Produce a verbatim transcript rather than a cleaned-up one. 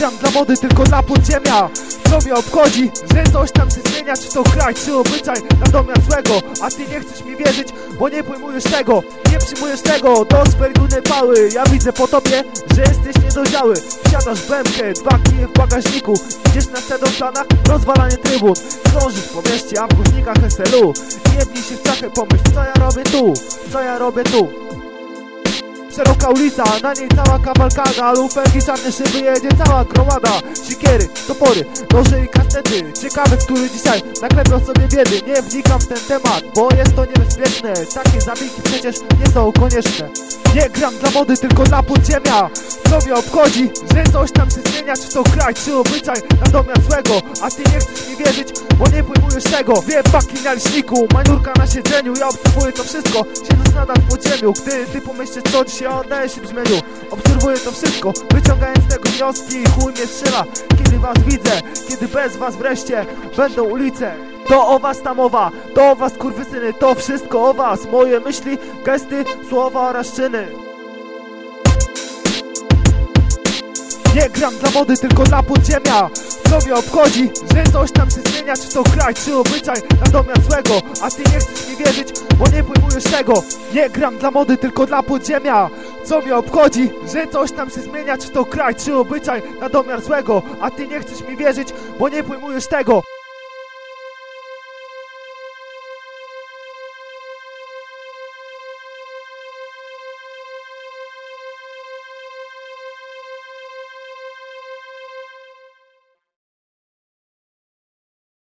gram dla mody, tylko dla podziemia. Co mnie obchodzi, że coś tam się zmienia, czy to kraj, czy obyczaj na domiar złego. A ty nie chcesz mi wierzyć, bo nie pojmujesz tego, nie przyjmujesz tego do swej górnej pały. Ja widzę po tobie, że jesteś niedojrzały. Wsiadasz w bębkę, dwa kije w bagażniku, idziesz na scenę w planach, rozwalanie trybun. Krążysz po mieście, a w głośnikach S L U. Nie bnij się w cachę, pomyśl, co ja robię tu, co ja robię tu. Szeroka ulica, na niej cała kawalkada, luferki, czarne szyby, jedzie cała gromada. Sikiery, topory, noże i kastety. Ciekawe, który dzisiaj naklepią sobie biedy. Nie wnikam w ten temat, bo jest to niebezpieczne. Takie zabiegi przecież nie są konieczne. Nie gram dla mody, tylko dla podziemia. Co mnie obchodzi, że coś tam się zmienia, czy to kraj, czy obyczaj na domiar złego. A ty nie chcesz mi wierzyć, bo nie pojmujesz tego. Dwie paki na liczniku, maniurka na siedzeniu. Ja obserwuję to wszystko, siedząc nadal w podziemiu. Gdy ty pomyślisz, co ci się oddaje się brzmieniu. Obserwuję to wszystko, wyciągając z tego wnioski. Chuj mnie strzela, kiedy was widzę, kiedy bez was wreszcie będą ulice. To o was ta mowa, to o was kurwysyny, to wszystko o was. Moje myśli, gesty, słowa oraz czyny. Nie gram dla mody, tylko dla podziemia. Co mnie obchodzi, że coś tam się zmienia, czy to kraj, czy obyczaj na domiar złego. A ty nie chcesz mi wierzyć, bo nie pojmujesz tego. Nie gram dla mody, tylko dla podziemia. Co mnie obchodzi, że coś tam się zmienia, czy to kraj, czy obyczaj na domiar złego. A ty nie chcesz mi wierzyć, bo nie pojmujesz tego.